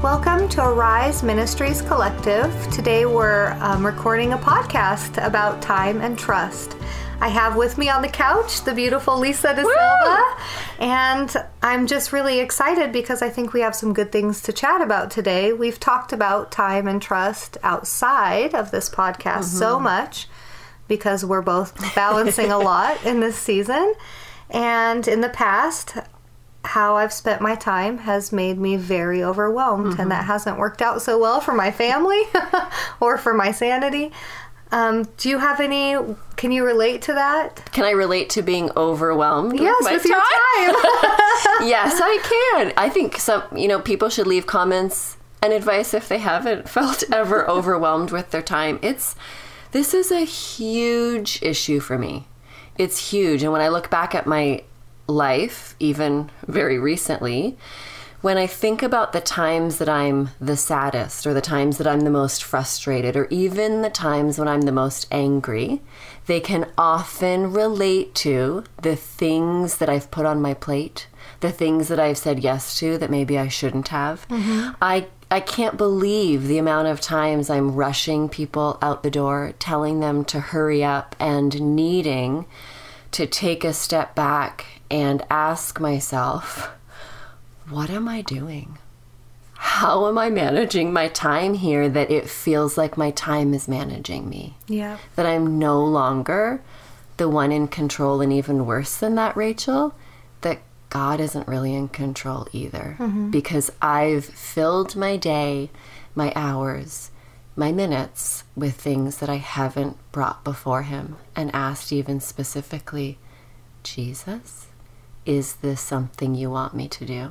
Welcome to Arise Ministries Collective. Today we're recording a podcast about time and trust. I have with me on the couch the beautiful Lisa De Silva, and I'm just really excited because I think we have some good things to chat about today. We've talked about time and trust outside of this podcast so much because we're both balancing a lot in this season. And in the past, how I've spent my time has made me very overwhelmed, and that hasn't worked out so well for my family or for my sanity. Do you have any, can you relate to that? Can I relate to being overwhelmed yes, with your time? Yes, I can. I think people should leave comments and advice if they haven't felt ever overwhelmed with their time. This is a huge issue for me. It's huge. And when I look back at my life, even very recently, when I think about the times that I'm the saddest, or the times that I'm the most frustrated, or even the times when I'm the most angry, they can often relate to the things that I've put on my plate, the things that I've said yes to that maybe I shouldn't have. I can't believe the amount of times I'm rushing people out the door, telling them to hurry up, and needing to take a step back and ask myself, what am I doing? How am I managing my time here that it feels like my time is managing me? Yeah. That I'm no longer the one in control, and even worse than that, Rachel, that God isn't really in control either. Because I've filled my day, my hours, my minutes with things that I haven't brought before him and asked even specifically, Jesus, is this something you want me to do?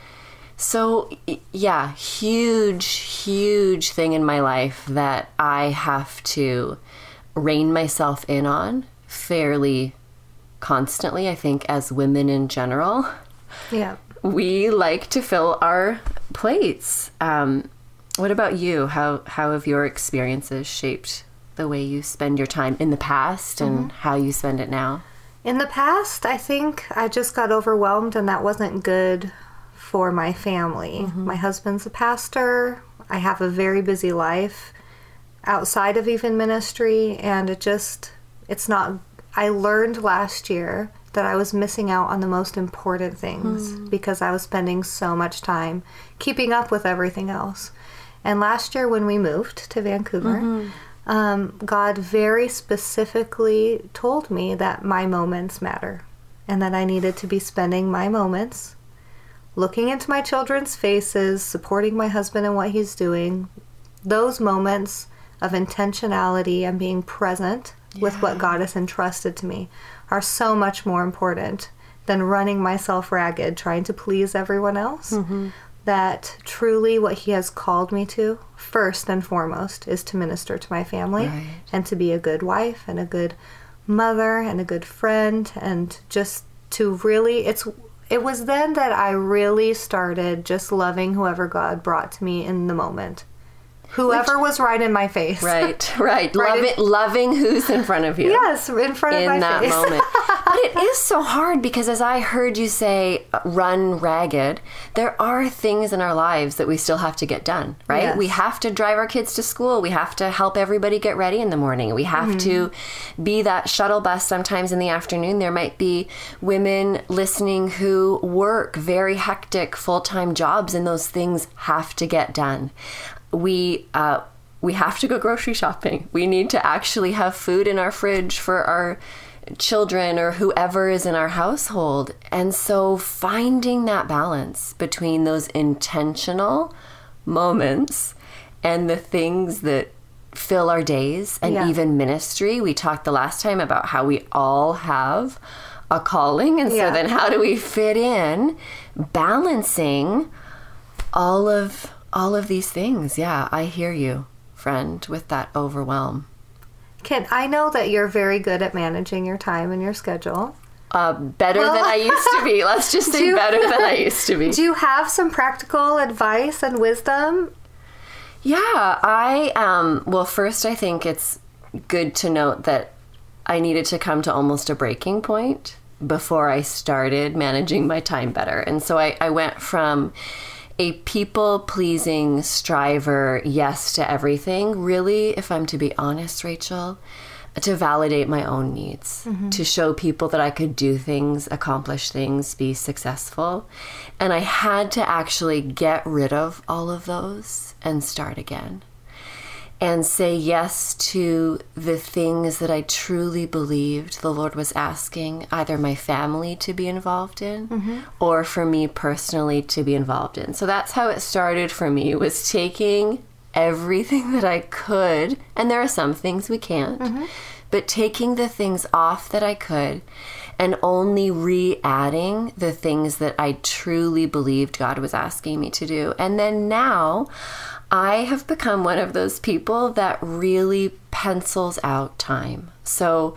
So, yeah, huge thing in my life that I have to rein myself in on fairly constantly. I think as women in general, we like to fill our plates. What about you? How have your experiences shaped the way you spend your time in the past and how you spend it now? In the past, I think I just got overwhelmed, and that wasn't good for my family. My husband's a pastor. I have a very busy life outside of even ministry, and it's not, I learned last year that I was missing out on the most important things because I was spending so much time keeping up with everything else. And last year when we moved to Vancouver, God very specifically told me that my moments matter, and that I needed to be spending my moments looking into my children's faces, supporting my husband in what he's doing. Those moments of intentionality and being present with what God has entrusted to me are so much more important than running myself ragged trying to please everyone else. That truly what he has called me to, first and foremost, is to minister to my family and to be a good wife and a good mother and a good friend, and just to really, it was then that I really started just loving whoever God brought to me in the moment. Whoever was right in my face. Right. Loving who's in front of you. Yes, in front of my face. In that moment. But it is so hard because as I heard you say, run ragged, there are things in our lives that we still have to get done, right? Yes. We have to drive our kids to school. We have to help everybody get ready in the morning. We have to be that shuttle bus sometimes in the afternoon. There might be women listening who work very hectic full-time jobs, and those things have to get done. We have to go grocery shopping. We need to actually have food in our fridge for our children or whoever is in our household. And so finding that balance between those intentional moments and the things that fill our days and even ministry. We talked the last time about how we all have a calling. And so then how do we fit in balancing all of these things? Yeah, I hear you, friend, with that overwhelm. I know that you're very good at managing your time and your schedule. Better than I used to be. Let's just say better than I used to be. Do you have some practical advice and wisdom? Yeah, well, first I think it's good to note that I needed to come to almost a breaking point before I started managing my time better. And so I went from a people-pleasing striver, yes to everything, really, if I'm to be honest, Rachel, to validate my own needs, to show people that I could do things, accomplish things, be successful. And I had to actually get rid of all of those and start again. And say yes to the things that I truly believed the Lord was asking either my family to be involved in or for me personally to be involved in. So that's how it started for me, was taking everything that I could, and there are some things we can't, but taking the things off that I could and only re-adding the things that I truly believed God was asking me to do. And then now I have become one of those people that really pencils out time. So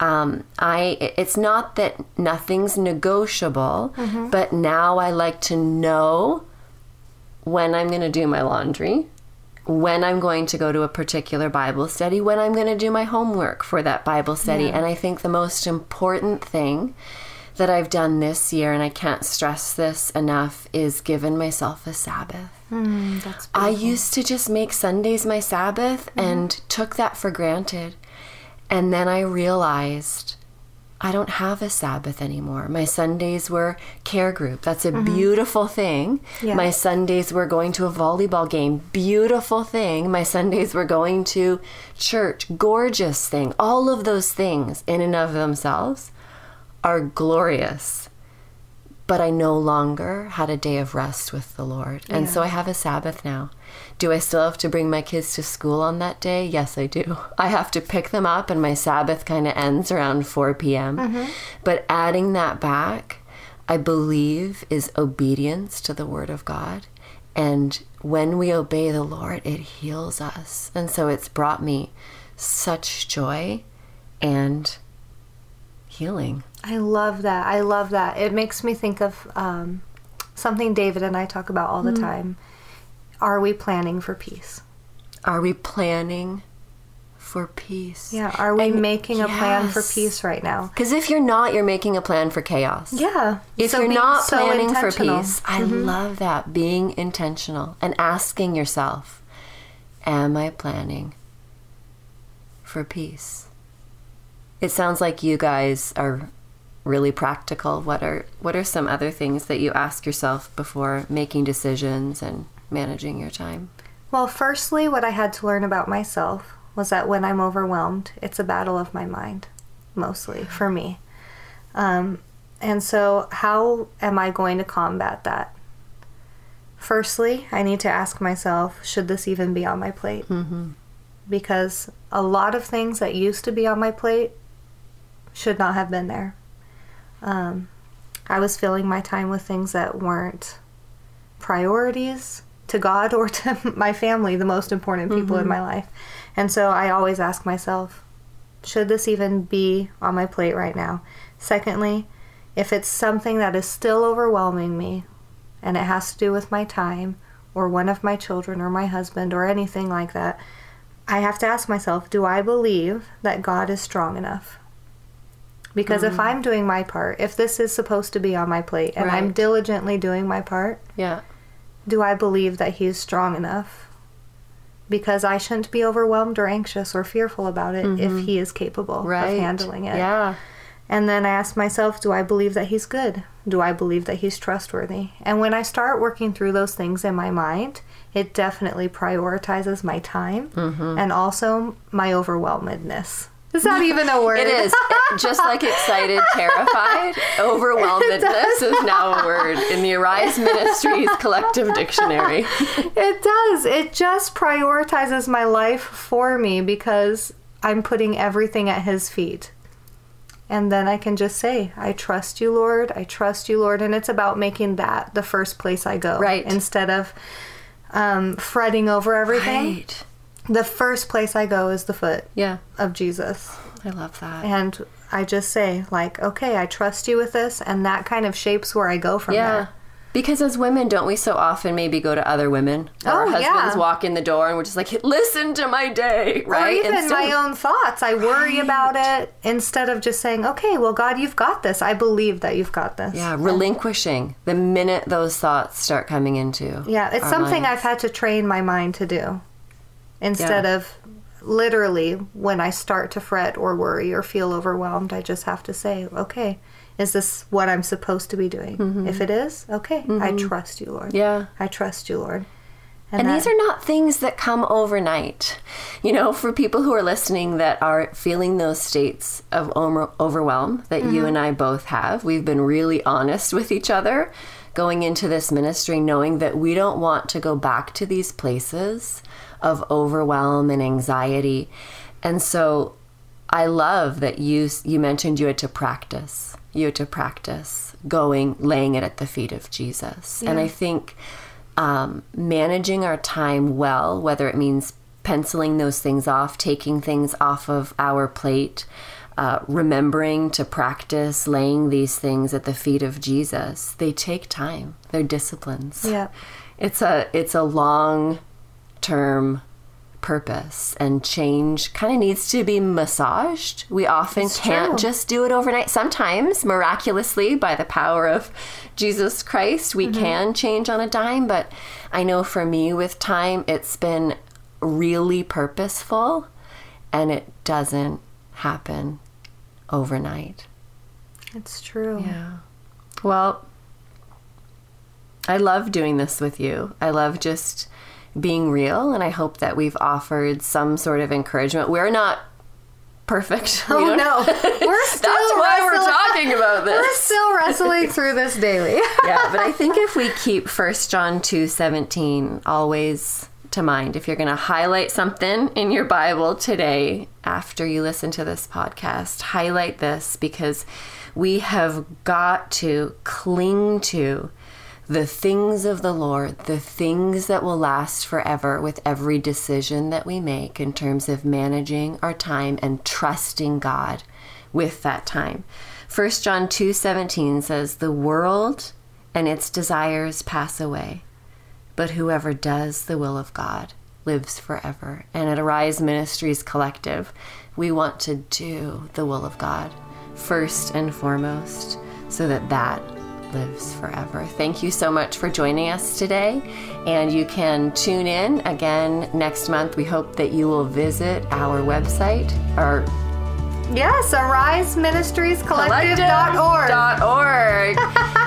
it's not that nothing's negotiable, but now I like to know when I'm going to do my laundry, when I'm going to go to a particular Bible study, when I'm going to do my homework for that Bible study. Yeah. And I think the most important thing that I've done this year, and I can't stress this enough, is given myself a Sabbath. That's beautiful. I used to just make Sundays my Sabbath and took that for granted. And then I realized I don't have a Sabbath anymore. My Sundays were care group. That's a beautiful thing. Yeah. My Sundays were going to a volleyball game. Beautiful thing. My Sundays were going to church. Gorgeous thing. All of those things in and of themselves are glorious. But I no longer had a day of rest with the Lord. And so I have a Sabbath now. Do I still have to bring my kids to school on that day? Yes, I do. I have to pick them up, and my Sabbath kind of ends around 4 p.m. But adding that back, I believe, is obedience to the Word of God. And when we obey the Lord, it heals us. And so it's brought me such joy and healing. I love that. I love that. It makes me think of something David and I talk about all the time. Are we planning for peace? Are we planning for peace? Yeah. Are we making a plan for peace right now? Because if you're not, you're making a plan for chaos. Yeah. If you're not planning for peace, I love that. Being intentional and asking yourself, am I planning for peace? It sounds like you guys are really practical. What are some other things that you ask yourself before making decisions and managing your time? Well, firstly, what I had to learn about myself was that when I'm overwhelmed, it's a battle of my mind, mostly, for me. And so how am I going to combat that? Firstly, I need to ask myself, should this even be on my plate? Because a lot of things that used to be on my plate should not have been there. I was filling my time with things that weren't priorities to God or to my family, the most important people in my life. And so I always ask myself, should this even be on my plate right now? Secondly, if it's something that is still overwhelming me and it has to do with my time or one of my children or my husband or anything like that, I have to ask myself, do I believe that God is strong enough? Because if I'm doing my part, if this is supposed to be on my plate and I'm diligently doing my part, do I believe that He is strong enough? Because I shouldn't be overwhelmed or anxious or fearful about it if He is capable of handling it. Yeah. And then I ask myself, do I believe that He's good? Do I believe that He's trustworthy? And when I start working through those things in my mind, it definitely prioritizes my time and also my overwhelmedness. Is that even a word? It is. Just like excited, terrified, overwhelmedness is now a word in the Arise Ministries Collective Dictionary. It does. It just prioritizes my life for me because I'm putting everything at His feet. And then I can just say, I trust you, Lord. I trust you, Lord. And it's about making that the first place I go. Right. Instead of fretting over everything. Right. The first place I go is the foot of Jesus. I love that. And I just say, like, okay, I trust you with this. And that kind of shapes where I go from there. Because as women, don't we so often maybe go to other women? Or our husbands walk in the door and we're just like, listen to my day, right? Or even my own thoughts. I worry about it instead of just saying, okay, well, God, you've got this. I believe that you've got this. Yeah, relinquishing the minute those thoughts start coming into it's something I've had to train my mind to do. Instead of literally when I start to fret or worry or feel overwhelmed, I just have to say, okay, is this what I'm supposed to be doing? If it is, okay, I trust you, Lord. Yeah. I trust you, Lord. And these are not things that come overnight. You know, for people who are listening that are feeling those states of overwhelm that you and I both have, we've been really honest with each other going into this ministry, knowing that we don't want to go back to these places of overwhelm and anxiety. And so I love that you mentioned you had to practice. You had to practice laying it at the feet of Jesus. Yeah. And I think managing our time well, whether it means penciling those things off, taking things off of our plate, remembering to practice laying these things at the feet of Jesus, they take time. They're disciplines. Yeah. It's a long-term purpose, and change kind of needs to be massaged. We often can't just do it overnight. Sometimes, miraculously, by the power of Jesus Christ, we can change on a dime, but I know for me with time, it's been really purposeful, and it doesn't happen overnight. It's true. Yeah. Well, I love doing this with you. I love just being real, and I hope that we've offered some sort of encouragement. We're not perfect. No. We're still That's why we're talking about this. We're still wrestling through this daily. Yeah, but I think if we keep 1 John 2:17 always to mind, if you're going to highlight something in your Bible today after you listen to this podcast, highlight this, because we have got to cling to the things of the Lord, the things that will last forever with every decision that we make in terms of managing our time and trusting God with that time. 1 John 2:17 says, "The world and its desires pass away, but whoever does the will of God lives forever." And at Arise Ministries Collective, we want to do the will of God first and foremost, so that lives forever. Thank you so much for joining us today, and you can tune in again next month. We hope that you will visit our website, or yes, AriseMinistriesCollective.org.